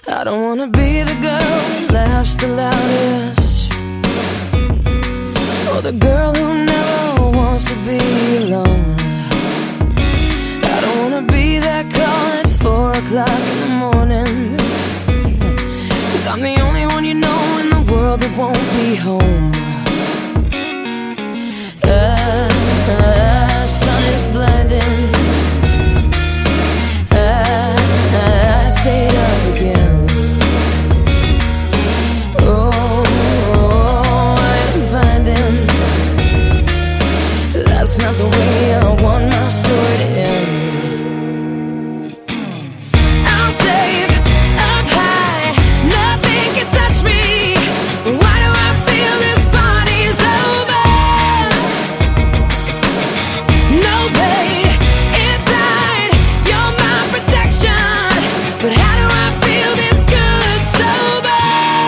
I don't wanna be the girl that laughs the loudest, or the girl who never wants to be alone. I don't wanna be that call at 4 o'clock in the morning, 'cause I'm the only one you know in the world that won't be home. Sun is blinding, I stayed up again. That's not the way I want my story to end. I'm safe up high, nothing can touch me. Why do I feel this party's over? No pain inside, you're my protection. But how do I feel this good sober?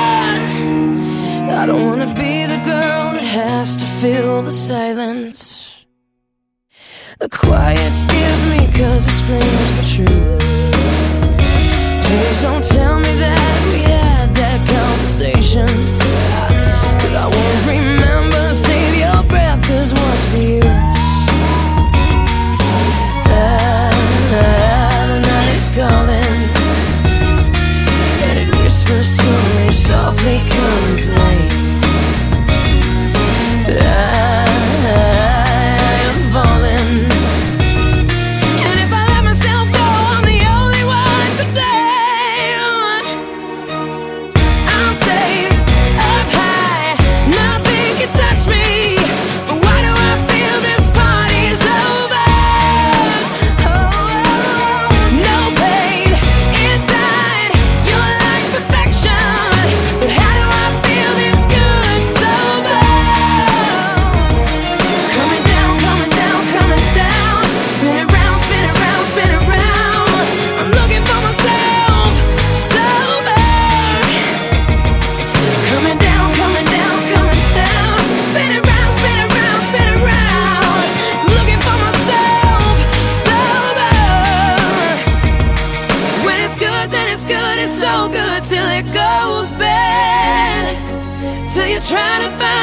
I don't wanna be the girl that has to fill the silence. The quiet scares me 'cause it screams the truth. Please don't tell me that we had that conversation, 'cause I won't remember. Save your breath, 'cause what's the use? The night is calling, and it whispers to me softly, come and play. Till it goes bad, till you're trying to find